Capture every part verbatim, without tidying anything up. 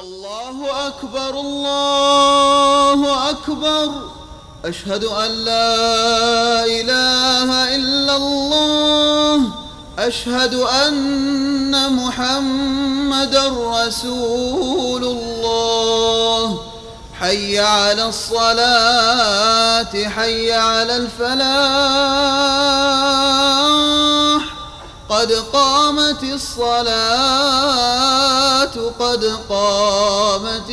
الله أكبر الله أكبر أشهد أن لا إله إلا الله أشهد أن محمدًا رسول الله حي على الصلاة حي على الفلاح قد قامت الصلاة قد قامت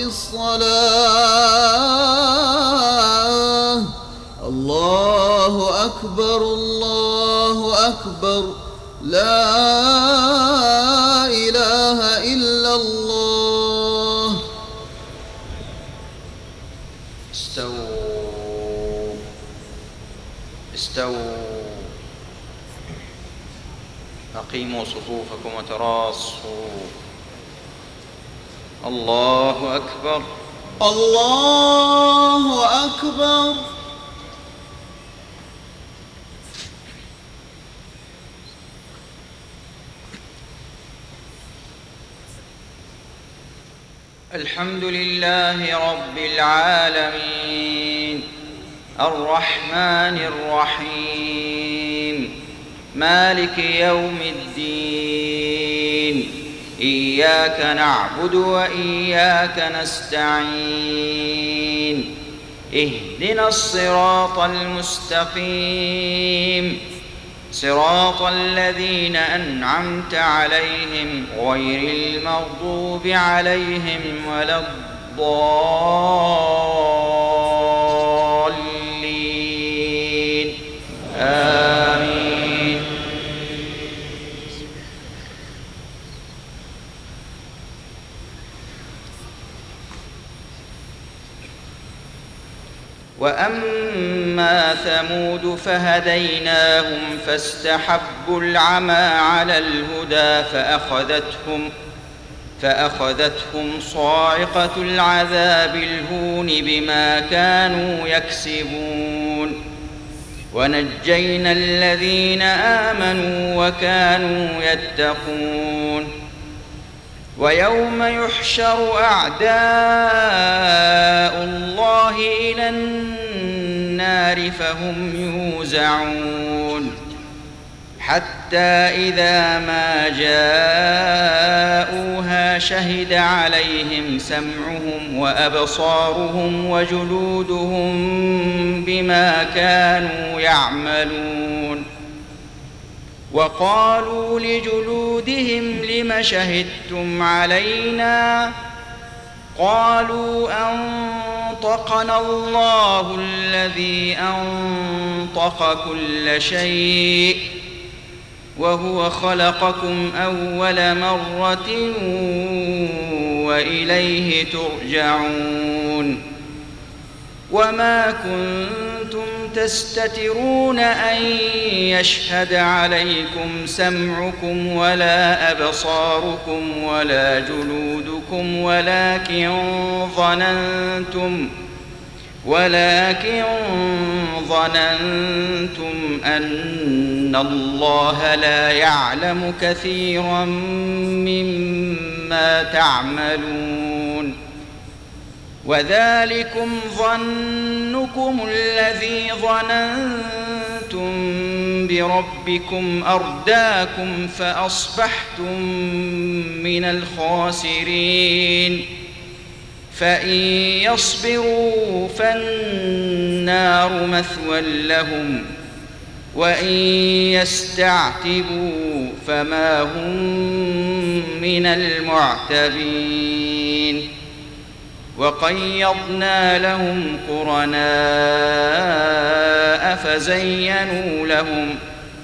الصلاة الله أكبر الله أكبر لا إله إلا الله. استووا استووا أقيموا صفوفكم وتراصوا. الله أكبر الله أكبر. الحمد لله رب العالمين الرحمن الرحيم مالك يوم الدين إياك نعبد وإياك نستعين اهدنا الصراط المستقيم صراط الذين أنعمت عليهم غير المغضوب عليهم ولا الضالين آمين. وأما ثمود فهديناهم فاستحبوا العمى على الهدى فأخذتهم فأخذتهم صاعقة العذاب الهون بما كانوا يكسبون ونجينا الذين آمنوا وكانوا يتقون. ويوم يحشر أعداء الله إلى النار فهم يوزعون حتى إذا ما جاءوها شهد عليهم سمعهم وأبصارهم وجلودهم بما كانوا يعملون. وقالوا لجلودهم لم شهدتم علينا قالوا أنطقنا الله الذي أنطق كل شيء وهو خلقكم أول مرة وإليه ترجعون. وما كنتم تستترون أن يشهد عليكم سمعكم ولا أبصاركم ولا جلودكم ولكن ظننتم ولكن ظننتم أن الله لا يعلم كثيرا مما تعملون. وذلكم ظنكم الذي ظننتم بربكم أرداكم فأصبحتم من الخاسرين. فإن يصبروا فالنار مثوى لهم وإن يستعتبوا فما هم من المعتبين. وقيضنا لهم قرناء فزينوا لهم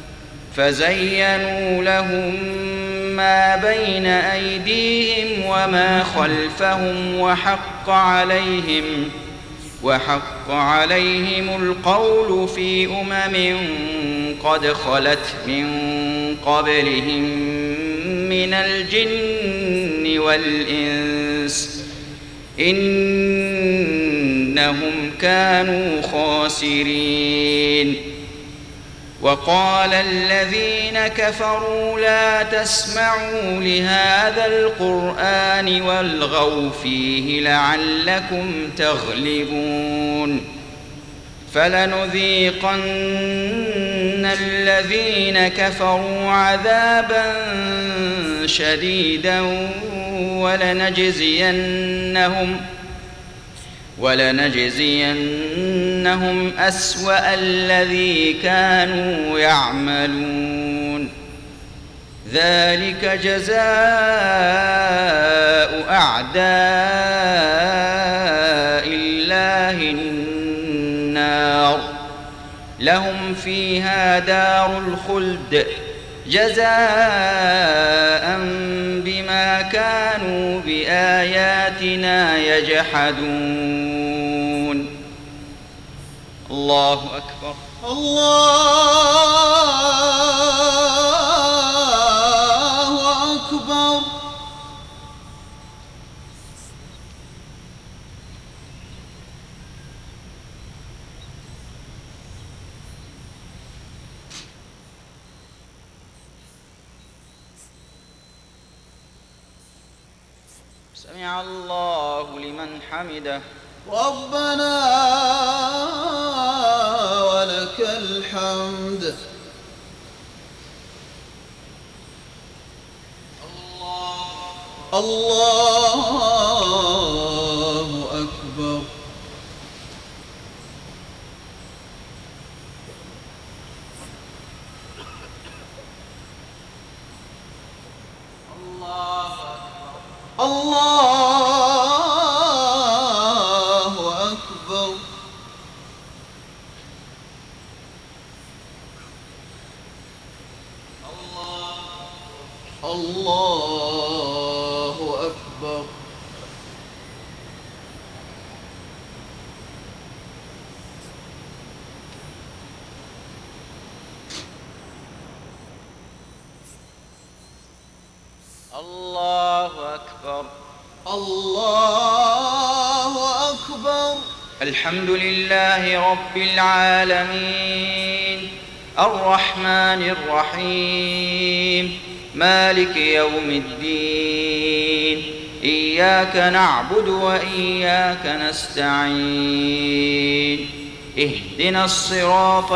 فزينوا لهم ما بين أيديهم وما خلفهم وحق عليهم وحق عليهم القول في أمم قد خلت من قبلهم من الجن والإنس إنهم كانوا خاسرين. وقال الذين كفروا لا تسمعوا لهذا القرآن والغوا فيه لعلكم تغلبون فلنذيقن الذين كفروا عذابا شديدا ولنجزينهم ولنجزينهم أسوأ الذي كانوا يعملون ذلك جزاء أعداء الله النار لهم فيها دار الخلد جزاء بما كانوا بآياتنا يجحدون. الله أكبر. الله أكبر. سمع الله لمن حمده. ربنا ولك الحمد. الله أكبر. الله أكبر. الله أكبر. الله أكبر. الله أكبر. الله أكبر. الحمد لله رب العالمين الرحمن الرحيم مالك يوم الدين إياك نعبد وإياك نستعين اهدنا الصراط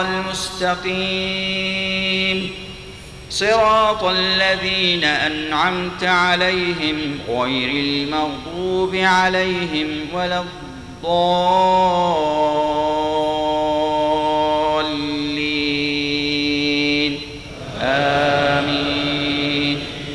المستقيم صراط الذين أنعمت عليهم غير المغضوب عليهم ولا الضالين آمين.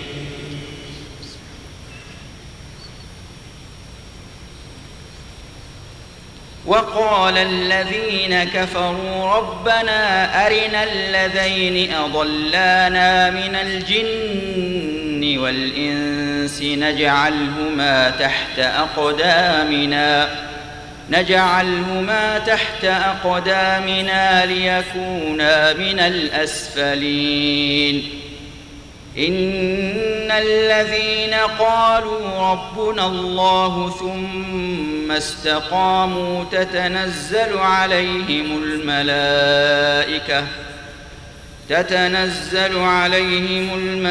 وقال الذين كفروا ربنا أرنا الذين أضلانا من الجن والإنس نجعلهما تحت أقدامنا نجعلهما تحت أقدامنا ليكونا من الأسفلين إن الذين قالوا ربنا الله ثم استقاموا تتنزل عليهم الملائكة تتنزل عليهم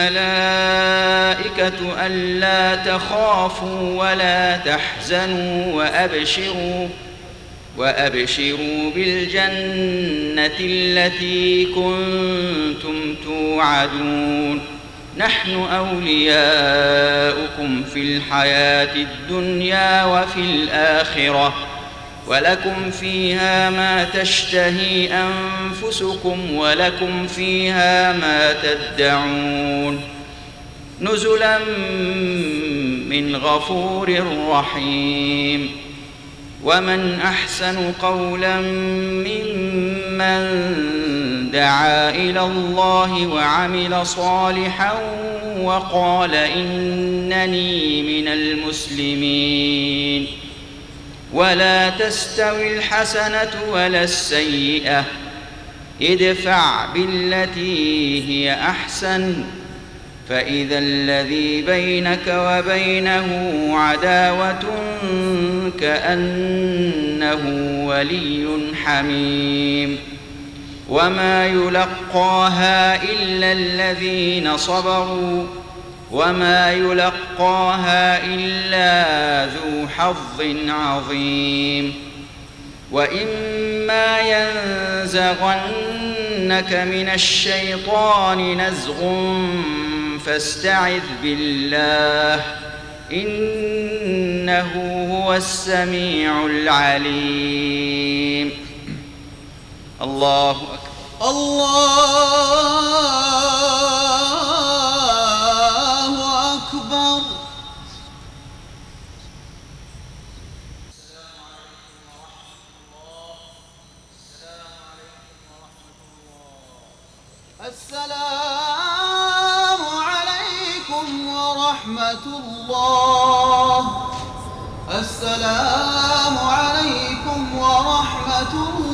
الملائكة ألا تخافوا ولا تحزنوا وأبشروا وأبشروا بالجنة التي كنتم توعدون نحن أولياؤكم في الحياة الدنيا وفي الآخرة ولكم فيها ما تشتهي أنفسكم ولكم فيها ما تدعون نزلا من غفور رحيم. ومن أحسن قولا ممن دعا إلى الله وعمل صالحا وقال إنني من المسلمين. ولا تستوي الحسنة ولا السيئة ادفع بالتي هي أحسن فإذا الذي بينك وبينه عداوة كأنه ولي حميم وما يلقاها إلا الذين صبروا وما يلقاها إلا ذو حظ عظيم وإما ينزغنك من الشيطان نزغ فاستعذ بالله إنه هو السميع العليم. الله أكبر. الله أكبر. السلام عليكم ورحمة الله. السلام عليكم ورحمة الله.